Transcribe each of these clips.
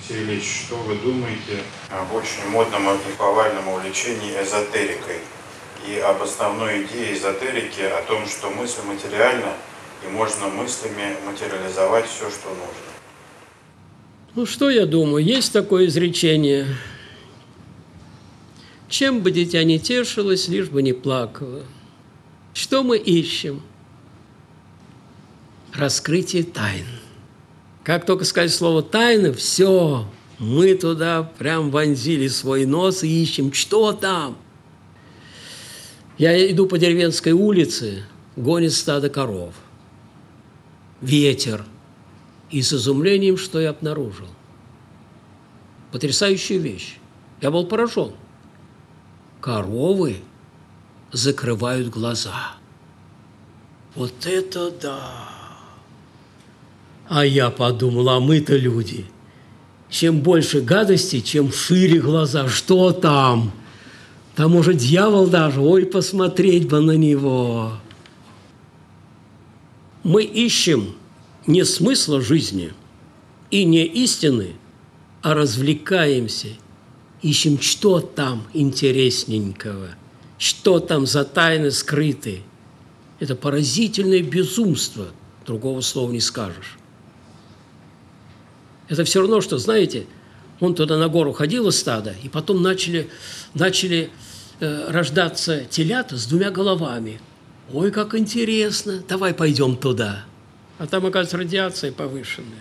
Алексей Ильич, что вы думаете об очень модном и повальном увлечении эзотерикой и об основной идее эзотерики о том, что мысль материальна и можно мыслями материализовать все, что нужно? Ну, что я думаю? Есть такое изречение: чем бы дитя не тешилось, лишь бы не плакало. Что мы ищем? Раскрытие тайн. Как только сказать слово «тайны», все, мы туда прям вонзили свой нос и ищем, что там. Я иду по деревенской улице, гонит стадо коров. Ветер. И с изумлением, что я обнаружил. Потрясающая вещь. Я был поражен. Коровы закрывают глаза. Вот это да! А я подумал, а мы-то люди. Чем больше гадости, чем шире глаза. Что там? Там уже дьявол даже. Ой, посмотреть бы на него. Мы ищем не смысла жизни и не истины, а развлекаемся. Ищем, что там интересненького, что там за тайны скрыты. Это поразительное безумство, другого слова не скажешь. Это все равно, что, знаете, он туда на гору ходил из стада, и потом начали рождаться телята с двумя головами. Ой, как интересно, давай пойдем туда. А там, оказывается, радиация повышенная.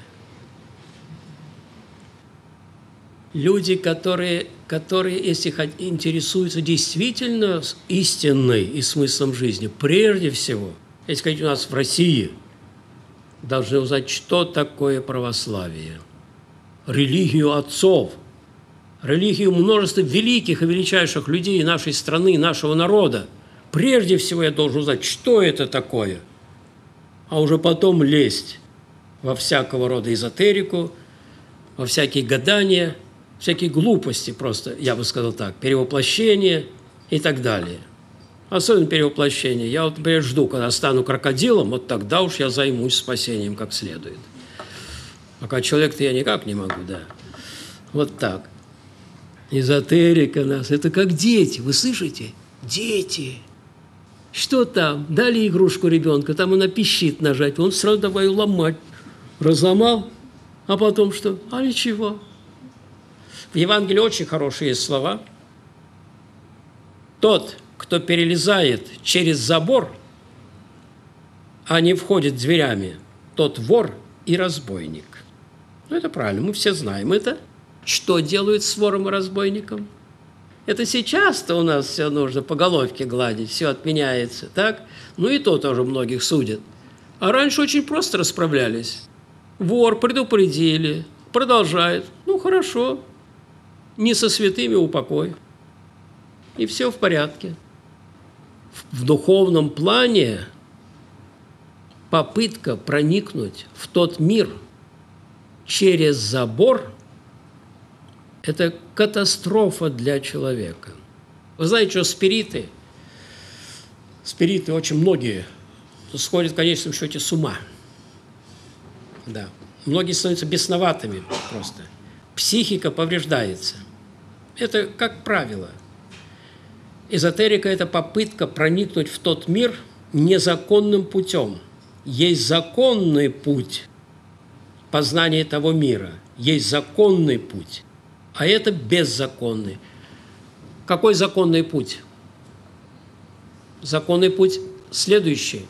Люди, которые, если интересуются действительно истиной и смыслом жизни, прежде всего, если сказать, у нас в России, должны узнать, что такое православие. Религию отцов, религию множества великих и величайших людей нашей страны, нашего народа. Прежде всего я должен узнать, что это такое, а уже потом лезть во всякого рода эзотерику, во всякие гадания, всякие глупости просто, я бы сказал так, перевоплощение и так далее. Особенно перевоплощение. Я вот, например, жду, когда стану крокодилом, вот тогда уж я займусь спасением как следует. Пока человек-то я никак не могу, да. Вот так. Эзотерика нас, это как дети, вы слышите? Дети. Что там? Дали игрушку ребенка, там она пищит нажать, он сразу давай ломать. Разломал, а потом что? А ничего. В Евангелии очень хорошие есть слова. Тот, кто перелезает через забор, а не входит дверями, тот вор и разбойник. Ну, это правильно, мы все знаем это. Что делают с вором и разбойником? Это сейчас-то у нас все нужно по головке гладить, все отменяется, так? Ну и то тоже многих судят. А раньше очень просто расправлялись. Вор предупредили, продолжает. Ну, хорошо, не со святыми упокой. И все в порядке. В духовном плане попытка проникнуть в тот мир через забор – это катастрофа для человека. Вы знаете, что спириты очень многие сходят в конечном счете с ума. Да. Многие становятся бесноватыми просто. Психика повреждается. Это как правило. Эзотерика – это попытка проникнуть в тот мир незаконным путем. Есть законный путь познания того мира, есть законный путь, а это беззаконный. Какой законный путь? Законный путь следующий.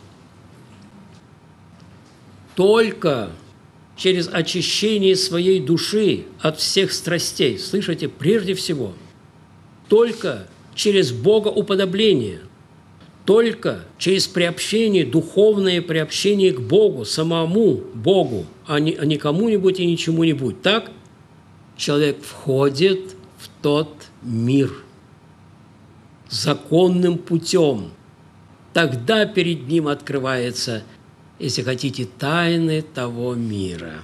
Только через очищение своей души от всех страстей, слышите, прежде всего, только через богоуподобление, только через приобщение, духовное приобщение к Богу, самому Богу, а не кому-нибудь и ничему-нибудь. Так человек входит в тот мир законным путем. Тогда перед ним открывается, если хотите, тайны того мира.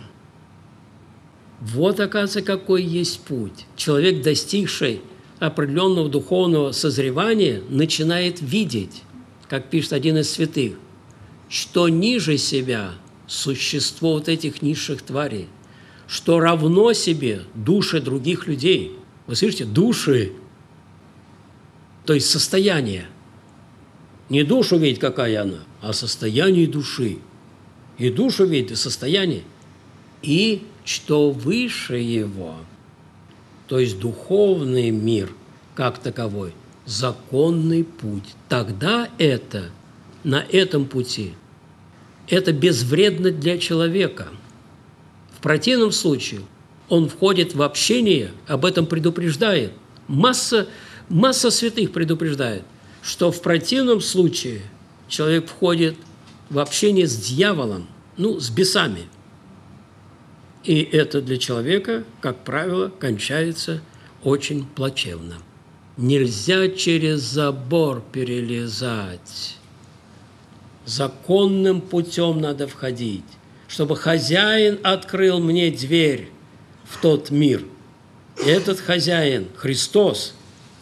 Вот, оказывается, какой есть путь. Человек, достигший определенного духовного созревания, начинает видеть, как пишет один из святых, что ниже себя существо вот этих низших тварей, что равно себе души других людей. Вы слышите? Души, то есть состояние. Не душу видеть, какая она, а состояние души. И душу видеть, и состояние. И что выше его, то есть духовный мир как таковой, законный путь. Тогда это, на этом пути, это безвредно для человека. В противном случае он входит в общение, об этом предупреждает. Масса святых предупреждает, что в противном случае человек входит в общение с дьяволом, с бесами. И это для человека, как правило, кончается очень плачевно. Нельзя через забор перелезать. Законным путем надо входить, чтобы хозяин открыл мне дверь в тот мир. И этот хозяин – Христос.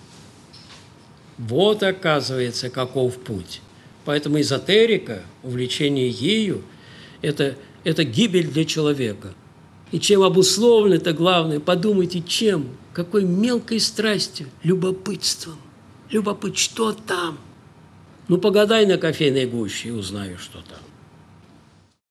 Вот, оказывается, каков путь. Поэтому эзотерика, увлечение ею – это гибель для человека. И чем обусловлено это главное? Подумайте, чем? Какой мелкой страстью? Любопытством. Что там? Погадай на кофейной гуще и узнаю, что там.